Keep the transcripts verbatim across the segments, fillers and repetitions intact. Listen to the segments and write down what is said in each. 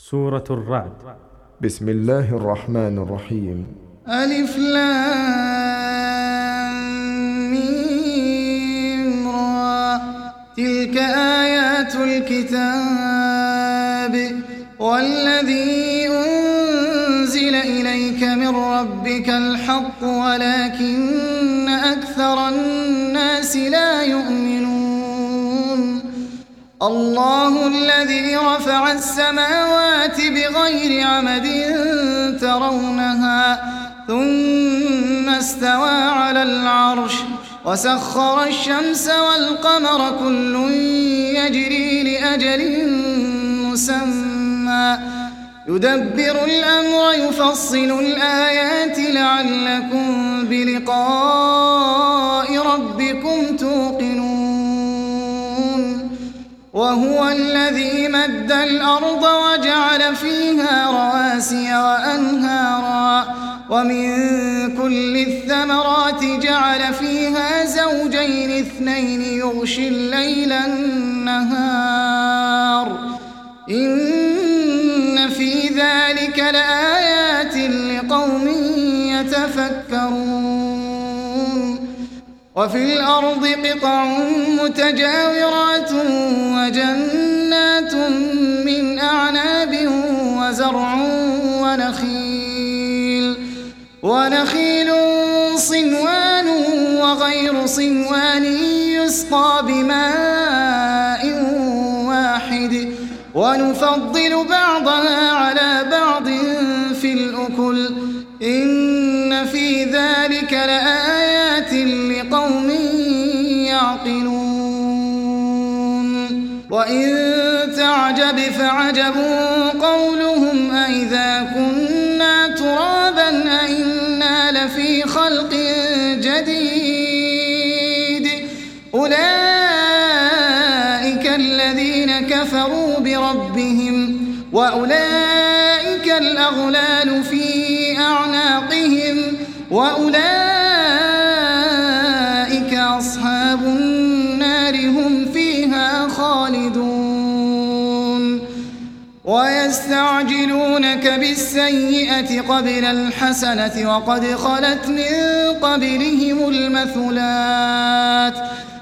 سورة الرعد. بسم الله الرحمن الرحيم. ألف لام ميم را، تلك آيات الكتاب والذي أنزل إليك من ربك الحق ولكن أكثر الناس لا يؤمنون. الله الذي رفع السماوات بغير عمد ترونها ثم استوى على العرش وسخر الشمس والقمر كل يجري لأجل مسمى يدبر الأمر يفصل الآيات لعلكم بلقاء ربكم توقنون. وهو الذي مد الأرض وجعل فيها رواسي وأنهارا ومن كل الثمرات جعل فيها زوجين اثنين يغشي الليل النهار إن في ذلك لآيات لقوم يتفكرون. وفي الأرض قطع متجاورات وجنات من أعناب وزرع ونخيل ونخيل صنوان وغير صنوان يسقى بماء واحد ونفضل بعضها على بعض في الأكل إن في ذلك لآيات لقوم يعقلون. وإن تعجب فعجب قولهم أإذا كنا ترابا أإنا لفي خلق جديد أولئك الذين كفروا بربهم وأولئك الأغلال في أعناقهم وأولئك أصحاب النار هم فيها خالدون. ويستعجلونك بالسيئة قبل الحسنة وقد خلت من قبلهم المثلات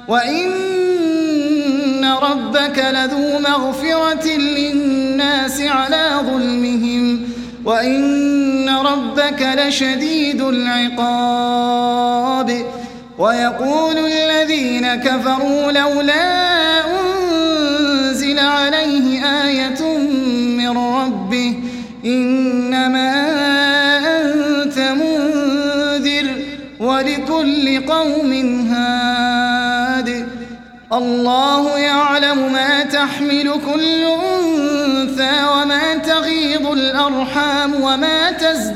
وإن ربك لذو مغفرة للناس على ظلمهم وإن ربك لشديد العقاب. ويقول الذين كفروا لولا أنزل عليه آية من ربه إنما أنت منذر ولكل قوم هاد. الله يعلم ما تحمل كل أنثى وما تغيض الأرحام وما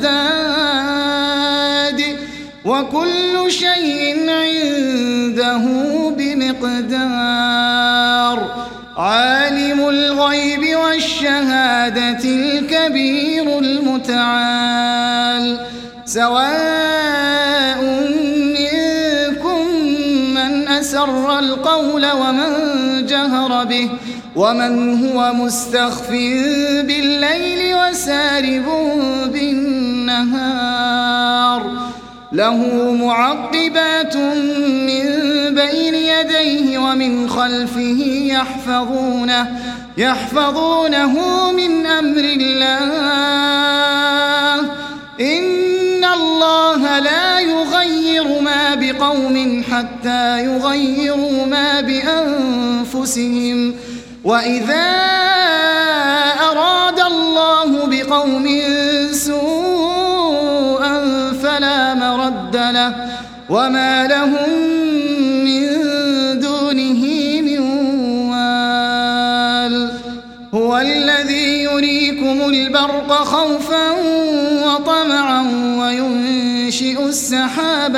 تزداد وكل شيء عنده بمقدار. عالم الغيب والشهادة الكبير المتعال. سواء منكم من أسر القول ومن جهر به ومن هو مستخف بالليل وسارب بالنهار له معقبات من بين يديه ومن خلفه يحفظونه يحفظونه من أمر الله إن الله لا يغير ما بقوم حتى يغيروا ما بأنفسهم وإذا أراد الله بقوم سوءا فلا مرد له وما لهم من دونه من وال. هو الذي يريكم البرق خوفا وطمعا وينشئ السحاب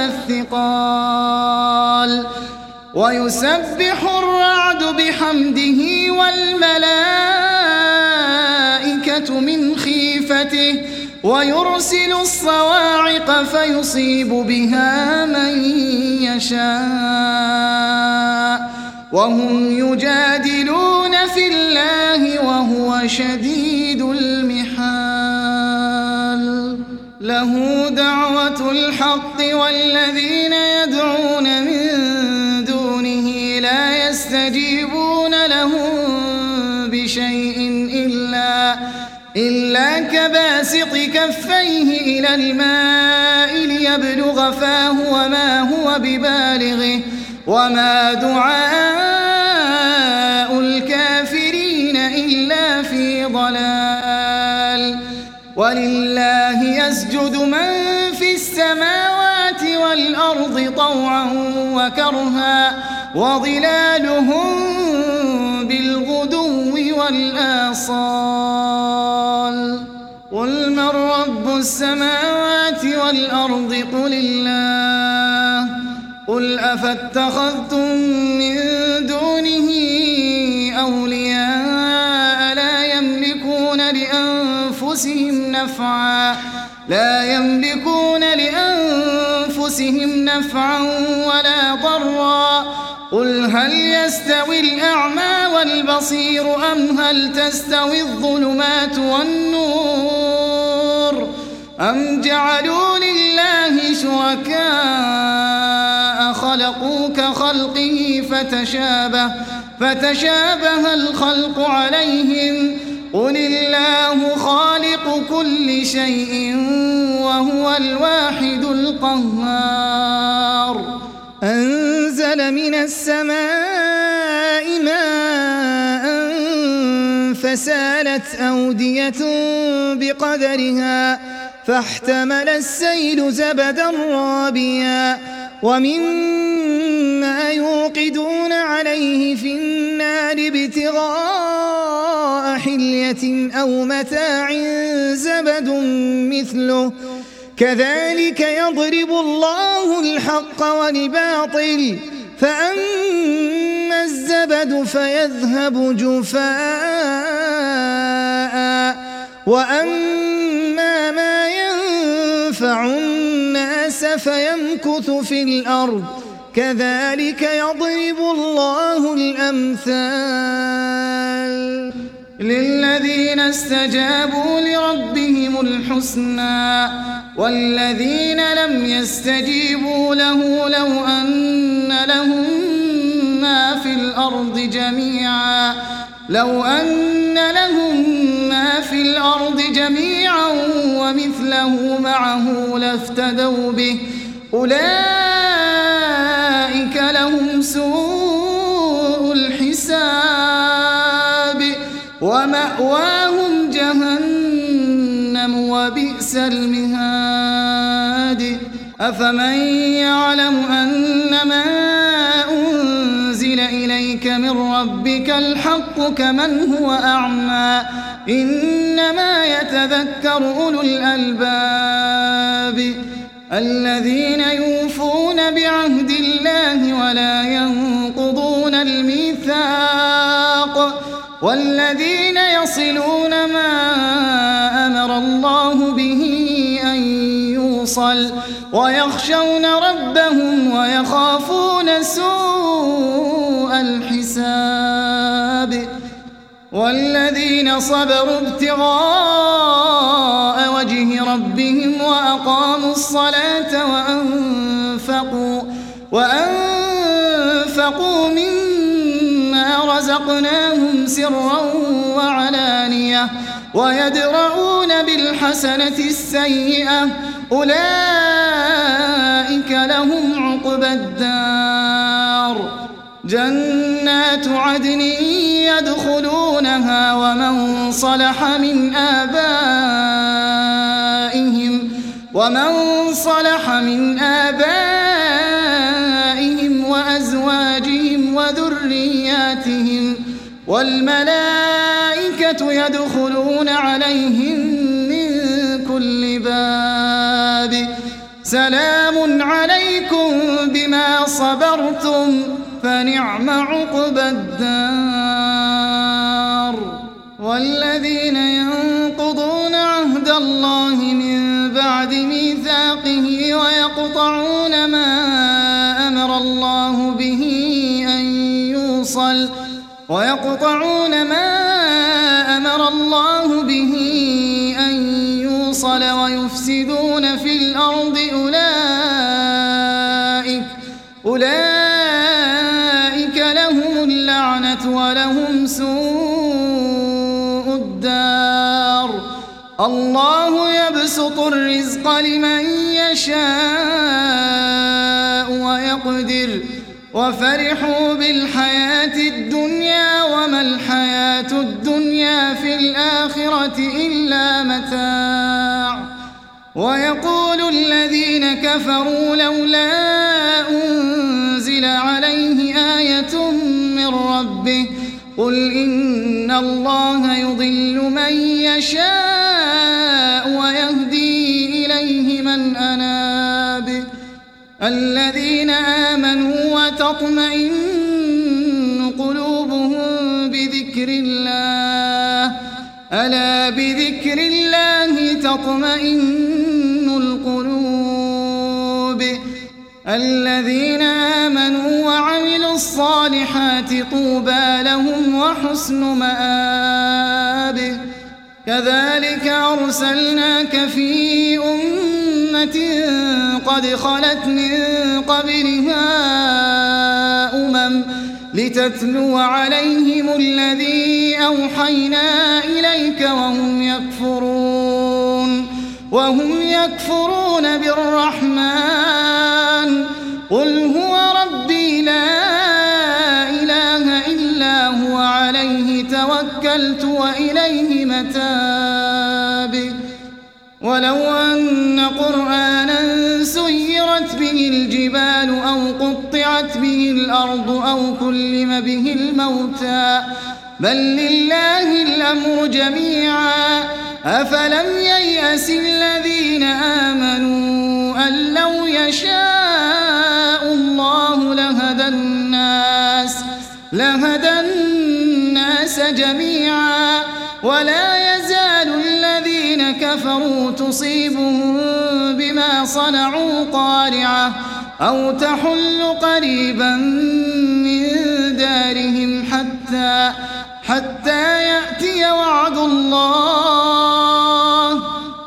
الثقال ويسبح الرعد بحمده والملائكة من خيفته ويرسل الصواعق فيصيب بها من يشاء وهم يجادلون في الله وهو شديد المحال. له دعوة الحق والذين يدعون من دونه لا يستجيبون لهم بشيء إلا, إلا كباسط كفيه إلى الماء ليبلغ فاه وما هو ببالغه وما دعاء الكافرين إلا في ضلال. ولله يسجد من في السماوات والأرض طوعا وكرها وظلالهم بالغدو والآصال. قل من رب السماوات والأرض قل الله. قل أفاتخذتم من دونه أولياء لا يملكون لأنفسهم نفعا لا يملكون لأنفسهم نفعا ولا ضرا. قل هل يستوي الأعمى والبصير أم هل تستوي الظلمات والنور أم جعلوا لله شركاء خلقوا كخلقه فتشابه, فتشابه الخلق عليهم. قل الله خالق كل شيء وهو الواحد القهار. أنزل من السماء ماء فسالت أودية بقدرها فاحتمل السيل زبدا رابيا ومما يوقدون عليه في النار ابتغاء حلية أو متاع زبد مثله كذلك يضرب الله الحق والباطل فأما الزبد فيذهب جفاء وأما ما ينفع الناس فيمكث في الأرض كذلك يضرب الله الأمثال. للذين استجابوا لربهم الحسنى والذين لم يستجيبوا له لو أن لهم ما في الأرض جميعا لو أن لهم ما في الأرض جميعا ومثله معه لافتدوا به أولئك لهم سوء الحساب ومأواهم جهنم وبئس المهاد. أفمن يعلم أنما أنزل إليك من ربك الحق كمن هو أعمى إنما يتذكر أولو الألباب الذين يوفون بعهد الله ولا ينقضون الميثاق والذين يصلون ما أمر الله به أن يوصل ويخشون ربهم ويخافون سوء الحساب والذين صبروا ابتغاء وجه ربهم وأقاموا الصلاة وأنفقوا, وأنفقوا مما رزقناهم سرا وعلانية ويدرؤون بالحسنة السيئة أولئك لهم عقبى الدار جنات عدن يدخلونها ومن صلح من آبائهم ومن صلح من آبائهم وأزواجهم وذرياتهم والملائكة يدخلون عليهم من كل باب سلام عليكم بما صبرتم فنعم عقبى الدار. والذين ينقضون عهد الله من بعد ميثاقه ويقطعون ما أمر الله به أن يوصل ويقطعون ما أمر الله به أن يوصل الْمُرْسَلَ وَيُفْسِدُونَ فِي الْأَرْضِ أُولَئِكَ أُولَئِكَ لَهُمُ اللَّعْنَةُ وَلَهُمْ سُوءُ الدَّارِ الله يبسط الرزق لمن يشاء ويقدر وفرحوا بالحياة الدنيا وما الحياة الدنيا في الآخرة إلا متاع ويقول الذين كفروا لولا أنزل عليه آية من ربه قل إن الله يضل من يشاء ويهدي إليه من أناب الذين آمنوا وتطمئن قلوبهم بذكر الله ألا بذكر الله تطمئن القلوب الذين آمنوا وعملوا الصالحات طوبى لهم وحسن مآب كذلك أرسلناك في أمة قد خلت من قبلها أمم لتتلو عليهم الذي أوحينا إليك وهم يكفرون وهم يكفرون بالرحمن قل هو ربي لا إله إلا هو عليه توكلت وإليه متاب ولو أن قرآنا سيرت به الجبال أو قطعت به الأرض أو كلم به الموتى بل لله الأمر جميعا أفلم ييأس الذين آمنوا أن لو يشاء الله لهدى الناس لهدى الناس جميعا ولا يزال الذين كفروا تصيبهم بما صنعوا قارعة أو تحل قريبا من دارهم حتى حتى يأتي وعد الله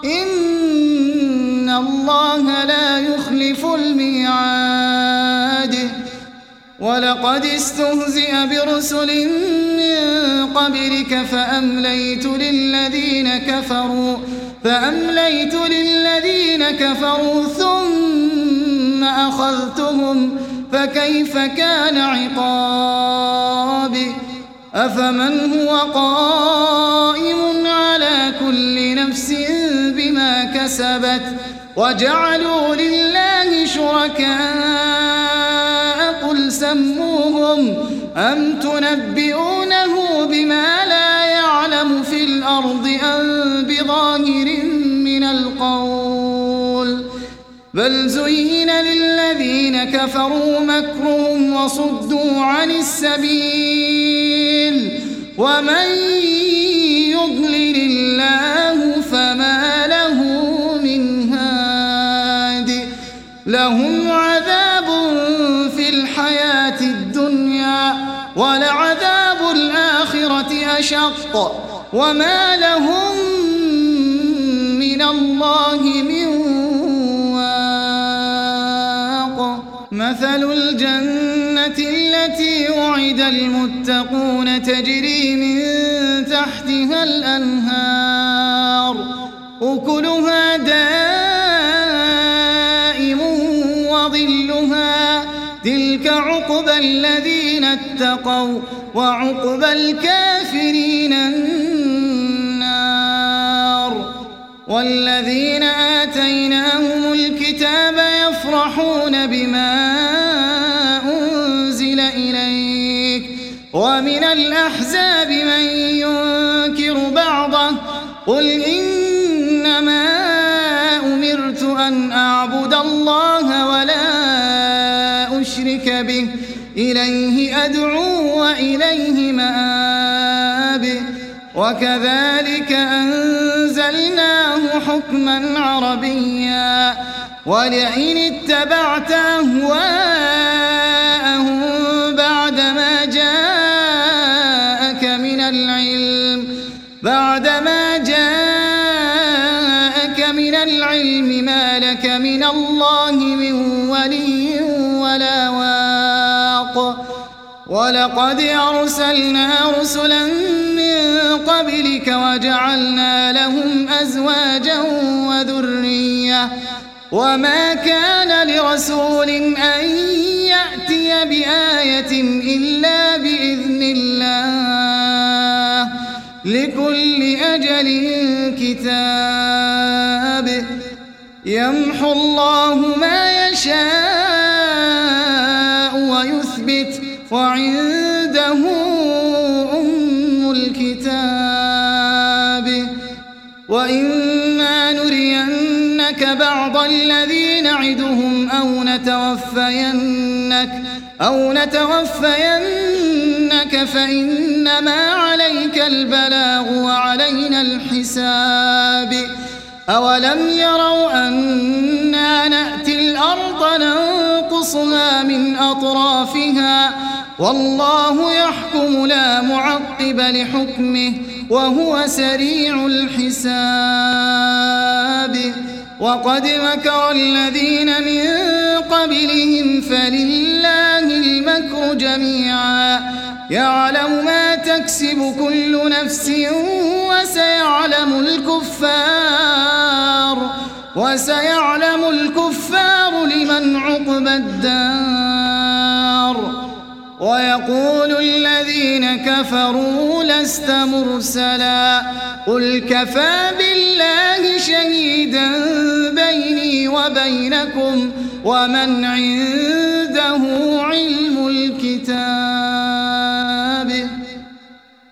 إن الله لا يخلف الميعاد ولقد استهزئ برسل من قبلك فأمليت للذين كفروا فأمليت للذين كفروا ثم أخذتهم فكيف كان عقاب أفمن هو قائم على كل نفس بما كسبت وجعلوا لله شركاء قل سموهم أم تنبئونه بما لا يعلم في الأرض أم بظاهر من القول بل زين للذين كفروا مكرهم وصدوا عن السبيل ومن يضلل الله فما له من هاد لهم عذاب في الحياة الدنيا ولعذاب الآخرة أشق وما لهم من الله من واق مثل الجنة التي وعد المتقون تجري من تحتها الأنهار أكلها دائم وظلها تلك عقبى الذين اتقوا وعقبى الكافرين النار والذين آتيناهم الكتاب يفرحون بما أنزل إليك ومن الأحزاب من ينكر بعضه قل إنما أمرت أن أعبد الله ولا أشرك به إليه أدعو وإليه مآب وكذلك أنزلناه حكما عربيا ولئن اتبعت أهواءهم بعدما جاءك من العلم بعدما جاءك من الله من ولي ولا واق ولقد أرسلنا رسلا من قبلك وجعلنا لهم أزواجا وذرية وما كان لرسول أن يأتي بآية إلا بإذن الله لكل أجل كتاب يمحو الله ما يشاء ويثبت وعنده أم الكتاب وإما نرينك بعض الذي نعدهم أو نتوفينك أو نتوفينك فإنما عليك البلاغ وعلينا الحساب أولم يروا أنا نأتي الأرض ننقصها من أطرافها والله يحكم لا معقب لحكمه وهو سريع الحساب وقد مكر الذين من قبلهم فلله المكر جميعا يعلم ما تكسب كل نفس وسيعلم الكفار وسيعلم الكفار لمن عقبى الدار ويقول الذين كفروا لست مرسلا قل كفى بالله شهيدا بيني وبينكم ومن عنده علم الكتاب